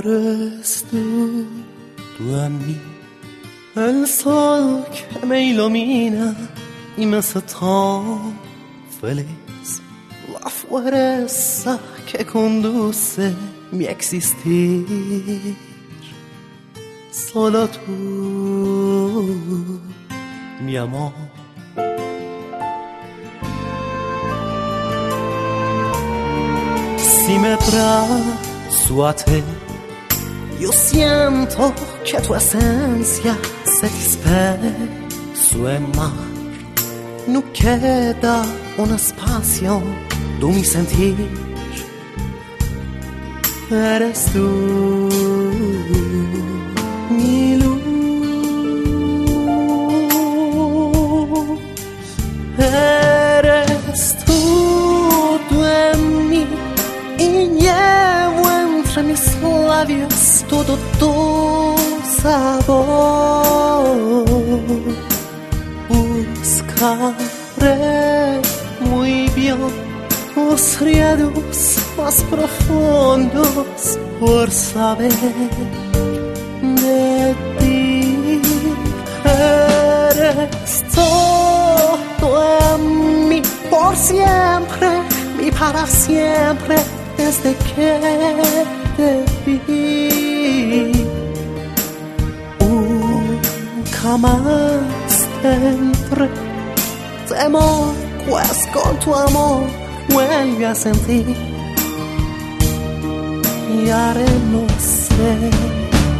Eres tú a mí, el sol que me ilumina y me hace tan feliz, la fuerza que conduce mi existir. Solo tú, mi amor. Si me trazo a ti, yo siento que tu esencia se disperso en mar. No queda un espacio de mi sentir. Eres tú, mi luz. Eres tú en mí y llevo entre mis labios todo tu sabor. Buscaré muy bien los riados más profundos por saber de ti. Eres todo en mí, por siempre y para siempre, desde que te vi. Nunca más tendré temor, pues con tu amor vuelve a sentir y haremos ser.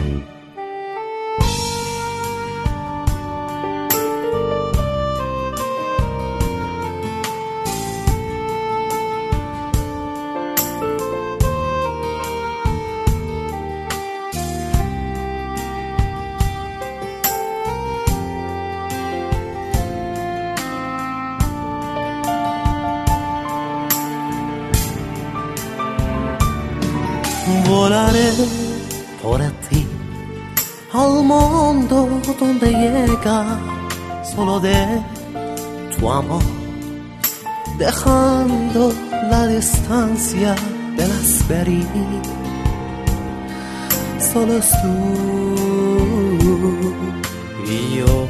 Volaré por ti al mundo donde llega solo de tu amor, dejando la distancia de las verías. Solo es tú y yo.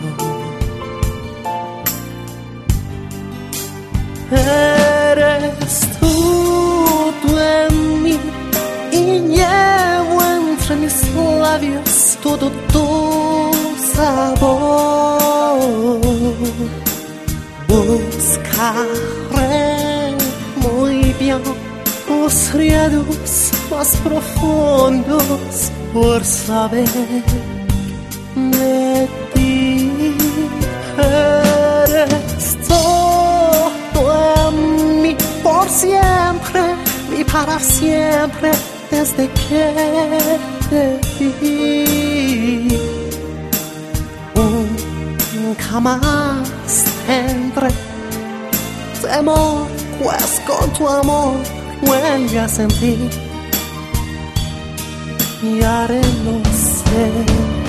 Eres tú en mí y llevo entre mis labios todo tu sabor. Buscaré muy bien los riados más profundos por saber de ti. Eres todo en mí, por siempre y para siempre, desde que te vi. Nunca más tendré temor, pues con tu amor vuelve a sentir y haremos ser.